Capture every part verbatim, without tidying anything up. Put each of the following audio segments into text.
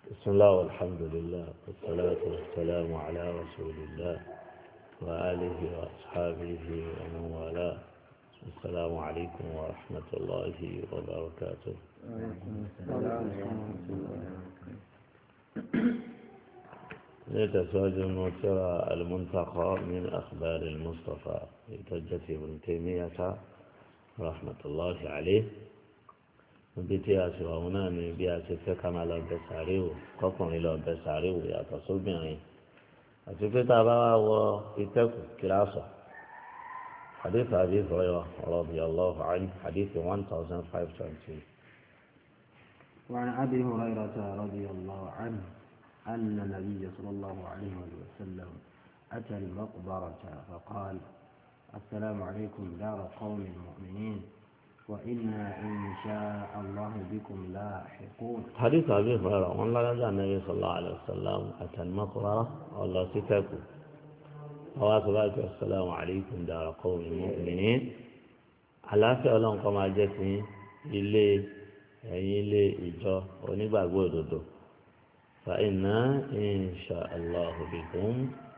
بسم الله والحمد لله والصلاة والسلام على رسول الله وآله وأصحابه ومن والاه. السلام عليكم ورحمة الله وبركاته. وعليكم السلام ورحمة الله وبركاته. نتزوج المنترى المنتقى من أخبار المصطفى لحجة ابن تيمية رحمة الله عليه. níbi tí a sì wà wọn náà ni bí a ṣe fẹ́ ká máa lọ bẹ sàárè wò kọkùnrin lọ bẹ sàárè wò yàtọ̀ sóbìnrin àti pé tá a bá wá wọ ìtẹ́kù kíláàsọ̀ hadith Abi Hurairah radiyallahu anhu hadith one thousand five twenty. وعن أبي هريرة رضي الله عنه أن النبي صلى الله عليه وسلم أتى المقبرة فقال: السلام عليكم دار قوم المؤمنين وإنا إن شاء الله بكم لاحقون. حديث أبي هريرة وأن لا يزال النبي صلى الله عليه وسلم أتى المقبرة والله ستاكو وأصبحت السلام عليكم دار قوم المؤمنين على فعلهم كما جتني إلي إلي إجا ونبغوا دودو فإنا إن شاء الله بكم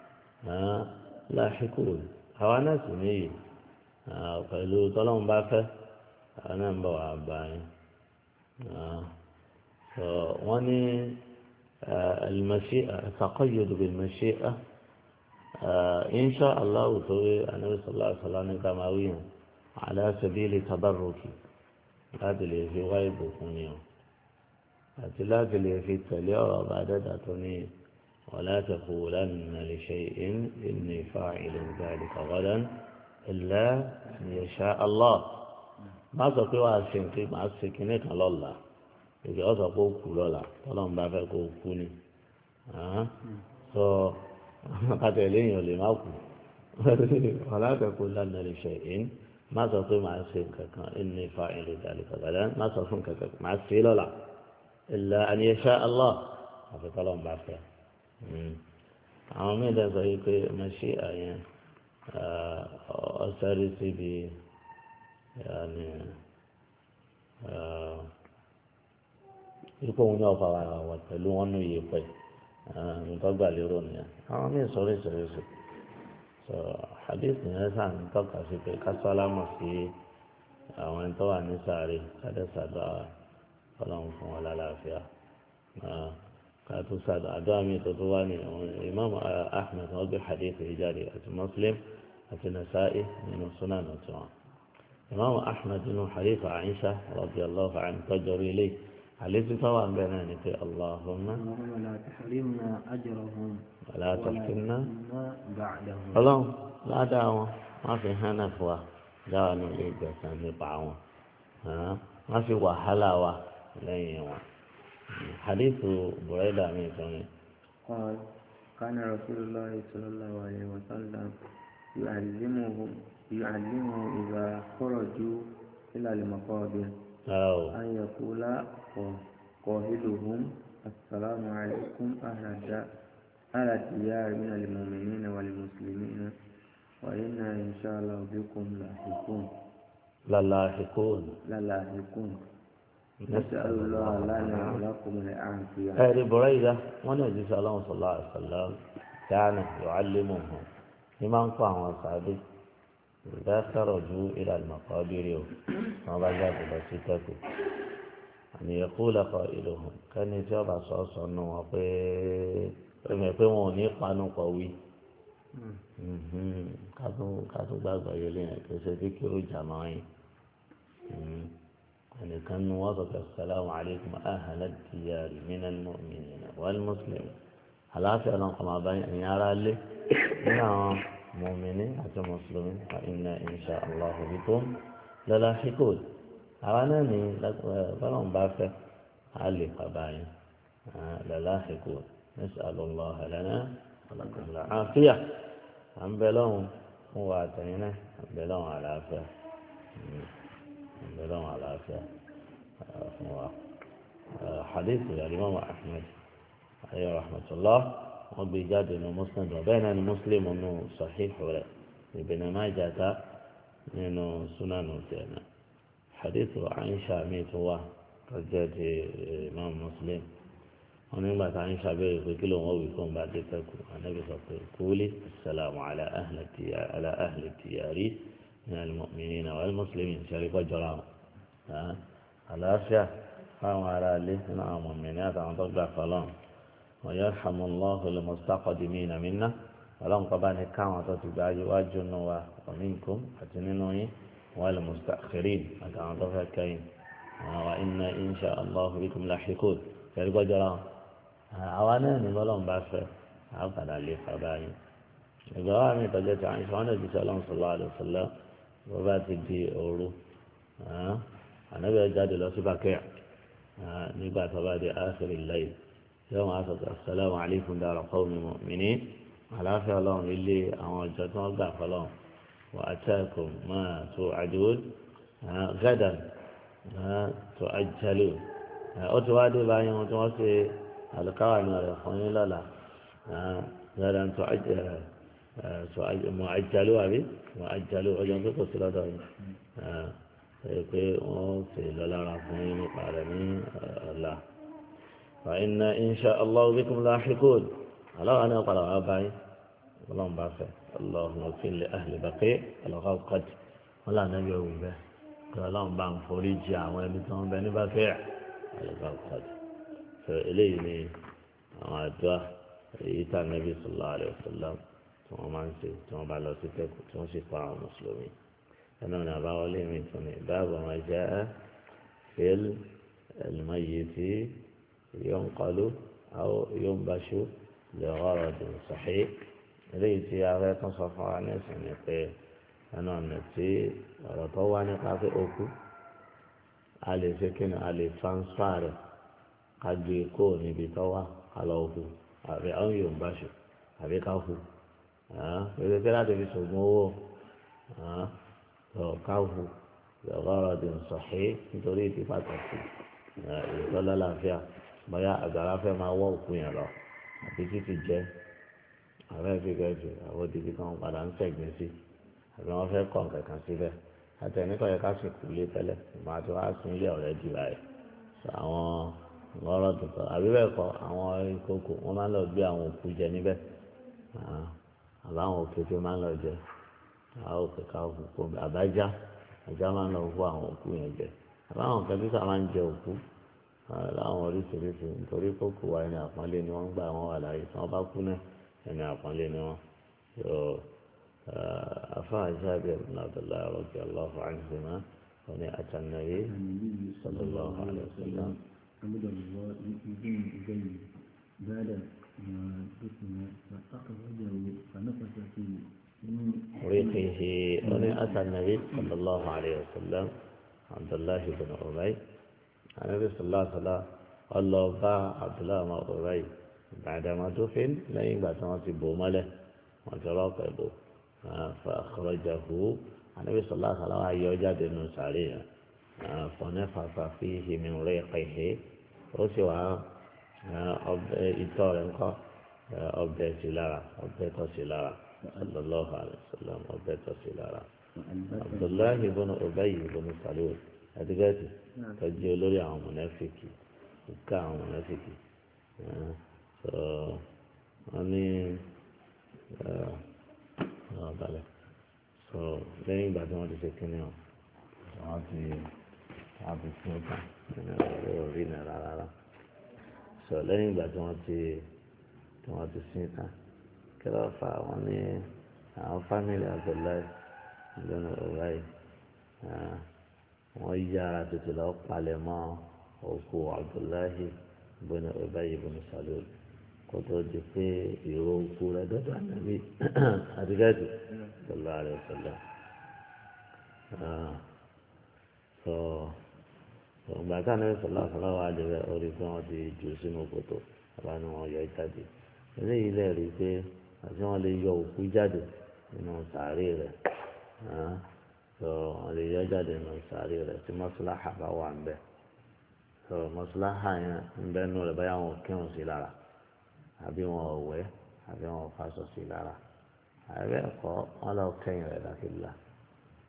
لاحقون. هوا ناس ني قالوا طلعوا بافه أنا بوع باين واني المشيئة تقيد بالمشيئة إن شاء الله توي النبي صلى الله عليه وسلم كماويا على سبيل تبرك لا تلي في غيب كونيو لا تلي في التليورة بعد ذاتني ولا تقولن لشيء إني فاعل ذلك غدا إلا أن يشاء الله. má sọ pé wàá ṣe nǹkan máa ṣe kinní kan lọ́la èdè ọ̀sọ̀ pé ó kú lọ́la tọ́lọ́mù bá fẹ́ kó o kú ni sọ àtẹ̀lẹ́yìn ò lè má kú ọ̀làfẹ́kù lánàá lè ṣe èyí má sọ pé máa ṣe nǹkan kan ẹni fa ìlú ìdálẹ́ kọ̀ọ̀kan má sọ fún nǹkan kan máa ṣe lọ́la illa an yasha Allah àfi tọ́lọ́mù bá fẹ́. àwọn míì dẹ́ sọ yìí pé mo ṣe àyẹn ọ̀sẹ̀rí síbi. يعني ikú òun ní ọ̀fà wà pẹ̀lú wọn nù yìí pẹ̀ nǹkan gbà lérò nìyẹn àwọn míì sọ̀rọ̀ ìṣòro ṣe sọ hadith yẹn sàn tọ́ka sí pé kásálámù sí àwọn ẹni tó wà ní sáré kádẹ́sàdọ́ ọlọ́run fún wọn lálàáfíà kátó sàdọ́ àdó àmì tó tó wà ní Imam Ahmed wọn gbé hadith yìí jáde àti Muslim àti Nasa'i nínú sunan tiwọn. إمام أحمد بن حديث عائشة رضي الله عنه تجري إليه عليه طبعا بنانك اللهم لا تحرمنا أجرهم ولا تفتنا بعدهم. اللهم لا دعوة ما في هنفوة دعوة لإجازة نبعوة ما في وحلاوة لين حديث بريدة ميتوني قال: كان رسول الله صلى الله عليه وسلم يعلمهم يعلمه إذا خرجوا إلى المقابر أن يقول قائلهم: السلام عليكم أهل الديار من المؤمنين والمسلمين وإنا إن شاء الله بكم لاحقون. للاحقون للاحقون. نسأل الله لنا ولكم العافية. هذه بريدة ونجي صلى الله عليه وسلم كان يعلمهم لمن قام وصحبه إذا خرجوا إلى المقابر وما جاء بسيطته أن يقول قائلهم كان يتابع صوصا ويقول قانون قوي kátó gbàgbọ́ yẹn lẹ́yìn kẹsẹ̀ tí kí ó jàmọ́ yín ẹnìkan nu wọ́n sọ pé assalamu alaykum ahla diyari minal mu'minina wal muslimin àlàáfíà náà kọ́ máa bá ẹ̀yin ará lé nínú àwọn mọ̀mìnì àti mùsùlùmí fa inna insha Allah bikum lalahiqun. àwa náà ní bọ́lọ̀n bá fẹ́ a lè bàbá yín lalahiqun nas'alullaha lana wa lakum al-afiyah. à ń bẹ lọ́hùn fún wa àtẹ̀yìn náà à ń bẹ lọ́hùn àlàáfíà à ń bẹ lọ́hùn àlàáfíà fún wa. hadith al-imam Ahmad alayhi rahmatullah wọ́n gbé jáde ní Muslim bẹ́ẹ̀ náà ni Muslim nínú Sahih rẹ̀ Ibn Majah nínú Sunanu tiẹ̀ náà hadith Aisha mi tó wà tó jẹ́ ti Imam Muslim wọn nígbà tá à ń ṣàbẹ̀wò pé kí ló ń wọ́wì fún bá dé tẹ́kù ànábì sọ pé kúlí assalamu ala ahli diyar ala ahli diyari min al-mu'minina wal muslimin ṣẹ́rí kọ́ jọra wọn. àlàáfíà fáwọn ará ilé nínú àwọn mọ̀mìnì àtàwọn tó gbà fọlọ́n wa yarhamullahu al-mustaqdimina minna ọlọ́run kọ́ bá ní káwọn tó ti gba iwájú nù wa wa minkum àti nínú yín wal mustakhirin àtàwọn tó fẹ́ kẹ́yìn wa inna insha Allahu bikum lahiqun ṣẹ́rí kọ́ jọra wọn. àwa náà ní bọ́lọ́run bá fẹ́ àwọn padà lè fà báyìí. ìgbà wa mi tọ́jú ti àyìnṣẹ́ wọn náà ti sọ ọlọ́run sallallahu alaihi wasallam bó bá ti di òru ànábì jáde lọ sí bàkẹ́yà nígbà tó bá di áṣírí láyé yóò máa sọ assalamu alaykum dara qawmi mu'minin àláfíà ọlọ́run ilé àwọn ọjọ́ tí wọ́n gbà fọlọ́run wa atakum ma tu'adun gadan tu'ajjalun ó ti wá dé báyìí wọn tí wọ́n ṣe àlùkáwà ní ọ̀rẹ́ fún yín lọ́la gadan mu'ajjalun àbí mu'ajjalun ọjọ́ tó kò sí lọ́dọ̀ yìí pé wọ́n ṣe lọ́lára fún yín nípa rẹ̀ ní ọ̀la. fa inna insha Allahu bikum lahiqun aláwa náà padà wá báyìí ọlọ́run bá fẹ́ Allahumma ighfir li ahli Baqi' al-Gharqad wọn là náà yọ òwú bẹ́ẹ̀ kí ọlọ́run bá ń forí jì àwọn ẹni tó ń bẹ ní Baqi' al-Gharqad. sọ eléyìí ni àwọn àdúrà èyí tá Nabi sallallahu alaihi wasallam tí wọ́n máa ń ṣe tí wọ́n bá lọ sí tẹ́kù tí wọ́n sì pa àwọn mùsùlùmí. أنا أبا ولي من باب ما جاء في الميت ينقل أو ينبش لغرض صحيح ليس يعرف تصف عن سنة أنا نتي رطواني قاطع أكو على سكن على ترانسفار قد يكون بتوا على أكو أبي أو ينبش أبي كافو ها إذا كانت في سموه ها káwù lọ́gọ́rọ̀dì sọ̀hí nítorí ìdí pàtàkì ìtọ́lá láàfíà bóyá àgbàrá fẹ́ máa wọ́ òkú yẹn lọ àbí títí jẹ́ ààrẹ fi gẹ̀ẹ́sì àwọn òdìbí kan padà ń sẹ̀gbìn sí àbí wọ́n fẹ́ kọ́ kankan síbẹ̀ àtẹnikọ́ yẹ ká sì kú ilé tẹ́lẹ̀ ìmọ̀ àti wàá sun ilé ọ̀rẹ́ di báyìí àwọn ọ̀rọ̀ tuntun àbí bẹ́ẹ̀ kọ́ àwọn ìkókò wọ́n máa ń lọ gbé àwọn òkú jẹ níbẹ̀ àbáwọn òkété máa ń lọ jẹ àwọn kẹkẹ òkú àbájá àjá máa ń lọ fún àwọn òkú yẹn jẹ àbáwọn kẹbíkà máa ń jẹ òkú láwọn oríṣiríṣi nítorí kókò wa ẹni àpọ́nlé ni wọ́n gbà wọ́n wà láàyè tí wọ́n bá kú náà ẹni àpọ́nlé ni wọ́n. afáà Jábìr ibn Abdullah radiyallahu anhuma wọ́n ní ata an-nabi sallallahu alaihi wasallam. ريقه أن أتى النبي صلى الله عليه وسلم عبد الله بن أبي النبي صلى الله عليه وسلم قال له باع عبد الله بن أبي بعدما دفن لا ينبع تنصب ماله وتراقبه فأخرجه النبي صلى الله عليه وسلم يوجد من ساريه فنفخ فيه من ريقه وسوى إطار أبدأ سلارة أبدأ سلارة صلى الله عليه وسلم وبيت سلارة عبد الله بن أبي بن سلول أدقاتي تجيلوا لي عن منافقي وكا عن منافقي أني اه بالك so lẹ́yìn ìgbà tí wọ́n ti ṣe kíní ọ̀ wọ́n ti wọ́n ti fún ọ̀tá nínú ẹ̀rọ rí náírà rárá so lẹ́yìn ìgbà tí wọ́n ti tí wọ́n ti sin tán kí ló fà wọ́n ní àwọn fámìlì Abdullahi lónà ọ̀ráì wọ́n yára tètè lọ́ọ́ palẹ̀ mọ́ òkú Abdullahi bọ́nà ọ̀báyé bọ́nà Salul kó tó di pé ìró òkú rẹ̀ dọ́dọ̀ ànábì àdìgẹ́dì sallallahu alaihi wasallam. sọ ọgbà tí ànábì sallallahu alaihi wasallam wà débẹ̀ orí pé wọ́n ti jù sínú kòtò àbá ni wọ́n yọ jáde eléyìí lè rí i pé àti wọ́n lè yọ òkú jáde nínú sàárè rẹ̀ sọ wọ́n lè yọ jáde nínú sàárè rẹ̀ tí mọ́sálásá bá wà ń bẹ̀ sọ mọ́sálásá yẹn ń bẹ́ nù rẹ̀ báyà wọn kírun sí lára àbí wọn ò wẹ̀ àbí wọn ò faṣọ sí lára àbí ẹ̀kọ́ wọn lọ kẹ́yìn rẹ̀ dákìlá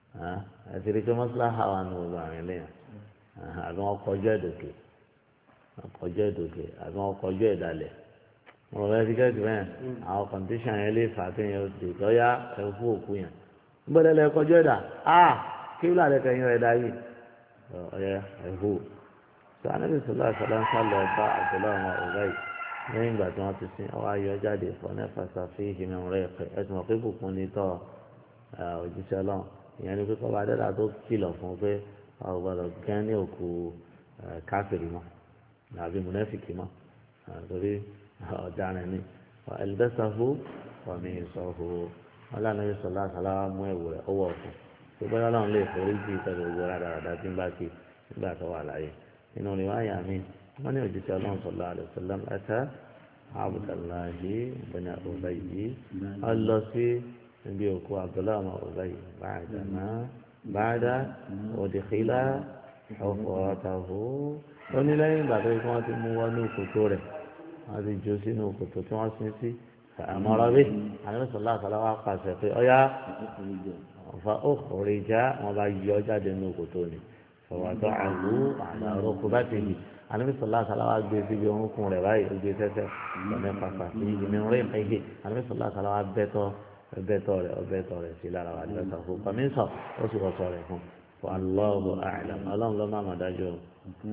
ẹ ti rí i pé mọ́sálásá wà nù gbogbo àwọn eléyàn àbí wọn kọjú ẹ̀dọ̀kẹ́ ọkọjọ́ ìdòkè àbí wọn kọjọ́ ìdálẹ̀ wọn rẹ ti kẹ́kẹ́ bẹ́ẹ̀ àwọn kọ̀ǹtíṣàn yẹn lè fà kéèyàn ó dè tọ́yá ẹ̀fú òkú yẹn gbọ́dọ̀ lẹ kọjọ́ ìdá a kí wúlò àlẹ́ kẹyìn rẹ̀ dá yìí ọ̀yẹ ẹ̀fú sọ anábì sọlá sọlá ń sálọ ọba àgbẹ̀lẹ̀ àwọn ọ̀gá yìí lẹ́yìn ìgbà tí wọ́n ti sin ọwọ́ ayọ̀ jáde fọ́nẹ́ fàṣàfihì ìhìnmẹ̀ rẹ̀ ẹ̀sùn ọ̀pẹ́ bùkún ní tọ́ òjíṣẹ́ ọlọ́run ìyẹn ni pé kọ́ bá dẹ́dà tó kìlọ̀ fún pé ọ̀ gbọ́dọ̀ gán ní òkú káfíìrì mọ́ àbí mùnẹ́fìkì mọ́ torí ọ̀daràn ni ẹ̀lẹ́dẹ́sàfó ọ̀mí ìsọ̀fó wọn lànà bí sọlá sàlámà mú ẹ̀wù rẹ̀ ọwọ́ ọ̀fun tó bọ́yá ọlọ́run lè forí jì pẹ̀lú owó rádaràdá tí ń bá kí nígbà tó wà láyé nínú rìwáyà mi wọ́n ní òjíṣẹ́ ọlọ́run sọlá àlùsọ̀lá ẹ̀ta abudulayi bẹ́ẹ̀ni ọ̀bẹ́yì wọ́n lọ sí ibi òkú abdullahi ọmọ ọ̀bẹ́yì báyìí báyìí òdìkílá ọ̀fọ̀ ọ̀tàfó ó ní lẹ́yìn ìgbà tó yẹ kí wọ́n ti mú wọ́n ní òkòtò rẹ̀ wọ́n ti jó sínú òkòtò tí wọ́n sin sí àmọ́ra bí àlẹ́sọ̀lá àkàlà wa pàṣẹ pé ọ̀yá ọ̀fà òkòrìjà wọn bá yọ jáde nínú òkòtò ni fọwọ́tọ́ àlù àlàró kó bá ti yìí àlẹ́sọ̀lá àkàlà wa gbé síbi orúnkún rẹ̀ báyìí ó gbé sẹ́sẹ́ lọ́nà pàpàtì ìgbìmọ̀ rẹ̀ ẹ̀yẹ àlẹ́sọ̀lá àkàlà wa bẹ́tọ̀ bẹ́tọ̀ rẹ̀ ọbẹ̀tọ̀ rẹ̀ sí lára wa lọ́sọ̀ fún kọ́mísọ̀ ó sì wọ́sọ̀ rẹ̀ fún wallahu a'lam ọlọ́run ló má mọ̀ dájú o.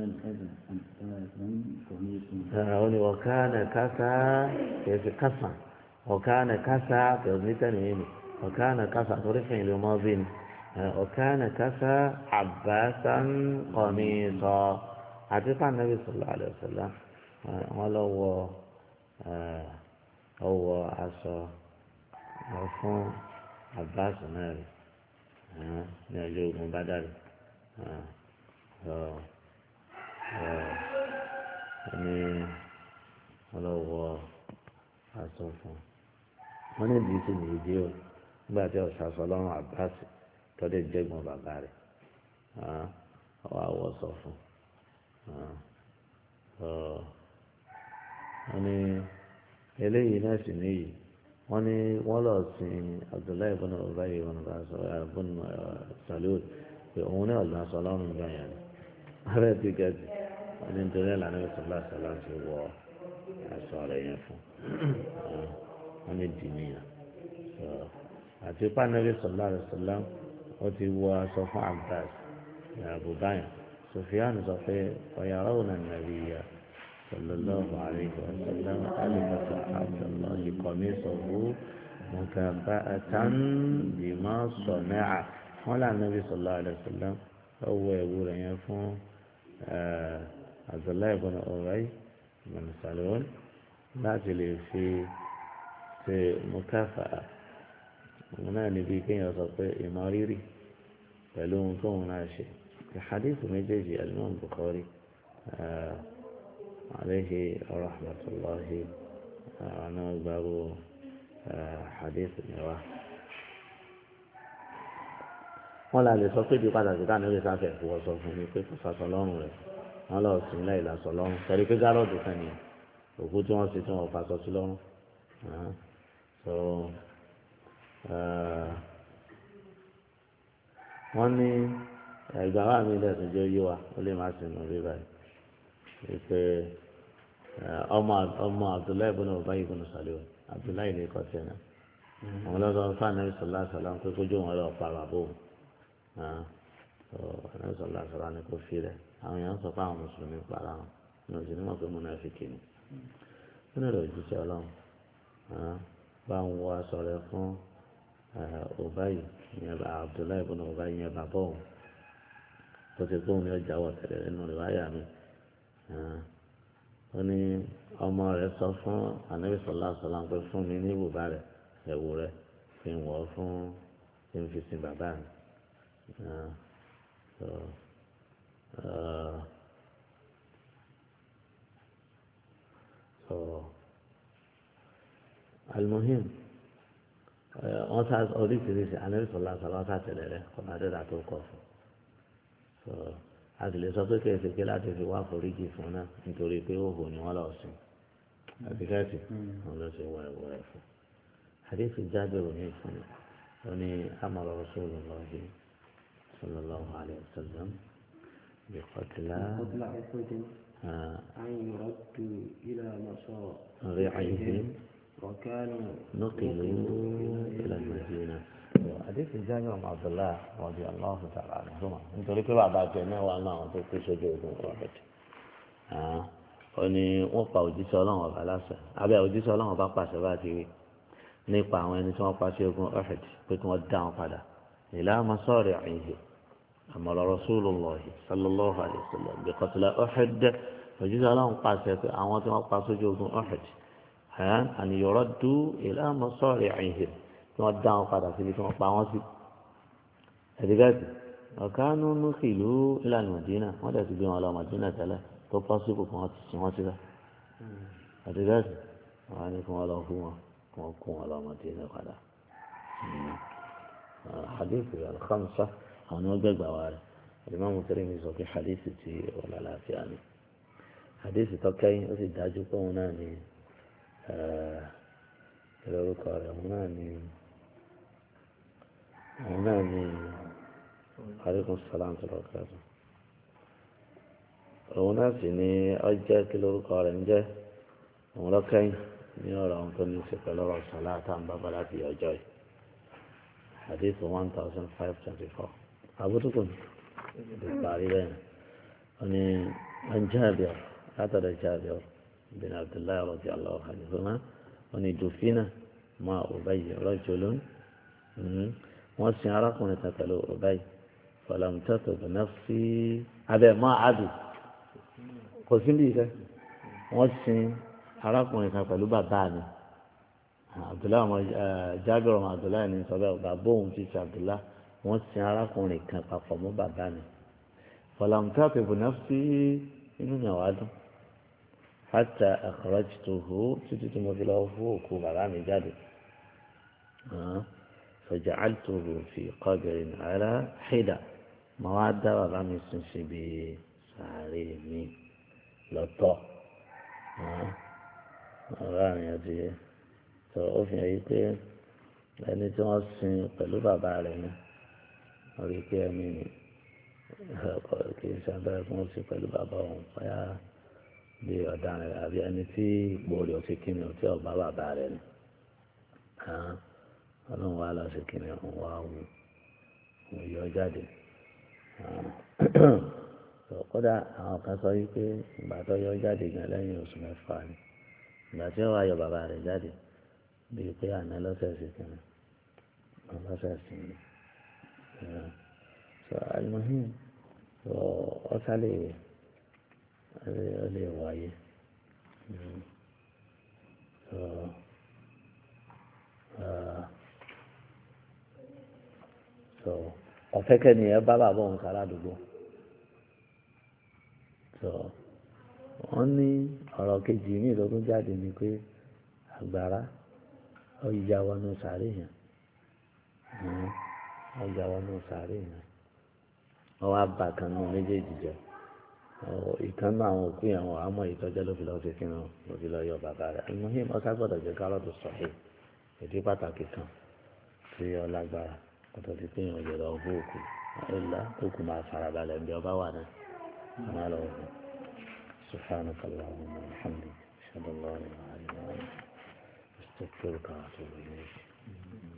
ó ní ọ̀kánà kásá kẹsì kásá ọ̀kánà kásá kẹsì nítẹ̀lẹ̀ yìí ni ọ̀kánà kásá torí fẹ̀yìn ló mọ́ bí ni ọ̀kánà kásá àbáṣán qamisa àti fànàbí sallallahu alaihi wasallam wọn lọ wọ ọwọ aṣọ fún àbáṣọ náà rí ní ọjọ́ ogun Bádàrí ní ọlọ́wọ́ aṣọ fún wọn ní ìdí sí nìyí dé o nígbà tí ọ̀sán aṣọ lọ́rùn àbáṣọ tọ́lẹ̀ jẹ́gbọ́n bàbá rẹ̀ ọwọ́ àwọ̀ sọ fún wọn ní eléyìí náà sì níyì wọ́n ní wọ́n lọ sin Abdullahi ibn Ubay ibn Salul pé òun náà lọ sọ lọ́rùn gbà yẹn abẹ́ tíkẹ́ẹ̀tì wọ́n ní nítorí ẹ̀lànà ìṣọ̀lá ṣàlá ti wọ aṣọ rẹ̀ yẹn fún wọ́n ní dì níyàn àti pàǹdàbí sọ̀lá rẹ̀ sọ̀lá ó ti wọ aṣọ fún Abbas àbúbáyà Sufyan sọ pé ọ̀yàrá òun náà nàbí yà. صلى الله عليه وسلم ألبس عبد الله قميصه مكافأة بما صنع ولا النبي صلى الله عليه وسلم هو يقول يفهم عبد الله بن أبي بن سلول láti في في مكافأة هنا نبي كي يصف إماريري pẹ̀lú ohun tó ń náà ṣe ìhadith méjèèjì Al-Imam Bukhari عليه رحمة الله أنا أكبر حديث النواه wọ́n la lè sọ pé bí pàtàkì táwọn ẹgbẹ́ sáfẹ́ fún ọsọ fún mi pé kò sàṣọ lọ́rùn rẹ̀ wọ́n lọ sí ilé ìlàsọ lọ́rùn tẹ̀lé pé gárọ́ọ̀dù kan nìyẹn òkú tí wọ́n ṣe tí wọ́n fàṣọ sí lọ́rùn so wọ́n ní ẹ̀gbọ́n wa mi lẹ́sìn jẹ́ yé wa ó lè má sinú rí báyìí wípé ọmọ ọmọ Abdullahi ibn Ubay ibn Salul Abdullahi ní kọ́ tiẹ̀ náà àwọn ọlọ́dọ̀ fún anabi sọlá sọlá pé kójú wọn lọ pa bàbá òun anabi sọlá sọlá ní kó fi rẹ̀ àwọn èèyàn sọ fún àwọn mùsùlùmí para wọn ní oṣù ní wọn pé múnáfíkì ni wọn lè jíṣẹ́ Ọlọ́run bá ń wọ aṣọ rẹ̀ fún Ubay ìyẹn bá Abdullahi ibn Ubay ìyẹn bàbá òun tó ti kóhun ní ọjà wọ̀ tẹ̀lé nínú ìwáyà mi ó ní ọmọ rẹ̀ sọ fún anabi sọlá sọlá pé fún mi ní ibùbá rẹ̀ ẹ̀wù rẹ̀ fi wọ̀ fún fi ń fi sin bàbá mi almuhim wọ́n sá oríṣiríṣi anabi sọlá sọlá wọ́n sá tẹ̀lé rẹ̀ kọ́nà àdéhà tó kọ̀ fún a sì lè sọ pé kẹsì kí láti fi wá foríjì fún náà nítorí pé òhò ni wọ́n lọ sùn àti kẹ́sì wọn lọ sí wọ ẹ̀wọ̀ ẹ̀ fún حديث جابر بن سمع أني أمر رسول الله صلى الله عليه وسلم بقتل أن يردوا إلى رعيهم وكانوا نقلوا إلى المدينة. حديث جابر بن عبد الله رضي الله تعالى عنهما nítorí pé bàbá tiẹ̀ náà wà náà tó kú sójú ogun Uhud ó ní wọ́n pa òjíṣẹ́ Ọlọ́run ọba láṣẹ abẹ́ òjíṣẹ́ Ọlọ́run ọba pàṣẹ bá ti rí nípa àwọn ẹni tí wọ́n pa sí ogun Uhud pé kí wọ́n dá wọn padà ìlà masọ́ọ̀rì àyìnbó àmọ̀ràn Rasulullah sallallahu alayhi wa sallam bí qatla Uhud òjíṣẹ́ Ọlọ́run pàṣẹ pé àwọn tí wọ́n pa sójú ogun Uhud àni yuraddu ìlà masọ́ọ̀rì àyìnbó tí wọ́n dá wọn padà síbi tí wọ́n pa wọ́n sí ẹ̀dígàtì ọ̀kánú nùkìlú ìlànà Mádínà wọ́n dẹ̀ ti gbé wọn lọ Mádínà tẹ́lẹ̀ tó pọ́sibù kí wọ́n ti sin wọ́n síbẹ̀ ẹ̀dígàtì wọ́n á ní kí wọ́n lọ fún wọn kí wọ́n kó wọn lọ Mádínà padà. حديث الخمسة عن وجد وارد الإمام الترمذي في حديث تي ولا لا في يعني حديث تكاي وفي داجو كوناني آه كلا ركار هناني هناني عليكم السلام ورحمة الله وبركاته هنا سني أجا كلا ركار إنجا ولكن نيورا أنتوني سكلا صلاة عن بابلاتي أجاي حديث one thousand five twenty-four أبو تكون بالتعريبين أني عن جابر هذا جابر بن عبد الله رضي الله عنهما أني دفن مع أبي رجل وسن عرقنا تتلو أبي فلم تتب نفسي هذا ما عدو قسم لي وسن عرقنا تتلو باباني abdullahi ọmọ jábìrì ọmọ abdullahi ní sọ bẹ́ẹ̀ bàbá òun ti ṣe abdullahi wọ́n sin arákùnrin kan papọ̀ mọ́ bàbá mi fọlámùtá pẹ̀lú náfsí inú mi àwa dùn hátà akhrajtuhu títí tí mo fi lọ́wọ́ fún òkú bàbá mi jáde faja'altuhu fi qabrin ala hida mo wá dá bàbá mi sùn síbi sàárè mi lọ́tọ̀ ọ̀rọ̀ àrùn yẹn ti yẹ tó ó fi hàn yí pé ẹni tí wọ́n sin pẹ̀lú bàbá rẹ̀ ni wọ́n rí pé ẹni ni kì í ṣe abẹ́rẹ́ fún sí pẹ̀lú bàbá òun bóyá bí ọ̀daràn rẹ̀ àbí ẹni tí ipò rẹ̀ ò ti kíni ò tí ọ̀bá bàbá rẹ̀ ni ọlọ́run wá lọ sí kíni òun wá wù òun yọ jáde kódà àwọn kan sọ yí pé ìgbà tó yọ jáde gan lẹ́yìn oṣù mẹ́fà ni ìgbà tí ó wá yọ bàbá rẹ̀ jáde bíi pé àná lọ́sẹ̀ sí kan lọ́sẹ̀ sí ni so alimuhim so ọ̀sá lè ó lè wáyé so so ọ̀fẹ́kẹ́ ni ẹ bá bàbá òun sára àdúgbò so wọ́n ní ọ̀rọ̀ kejì ní ìlọ́dún jáde ni pé àgbàrá ọjà wọnú sàárè yẹn ọjà wọnú sàárè yẹn wọ́n wá bá kan nù méjèèjì jẹ ìkan náà àwọn òkú yẹn wọ́n àmọ́ ìtọ́jẹ́ ló fi lọ́ọ́ fi kíran ló fi lọ́ọ́ yọ bàbá rẹ̀ àlùmọ́hìn ọ̀sá gbọ́dọ̀ jẹ́ kárọ̀tù sọ̀hìn ìdí pàtàkì kan tí ọlágbára kọ́tọ́ ti pín ìrìn lọ fún òkú ẹ̀la òkú máa farabalẹ̀ bí ọba wà náà ọmọ lọ́wọ́ fún سبحانك اللهم وبحمدك أشهد أن لا إله إلا أنت أستغفرك وأتوب إليك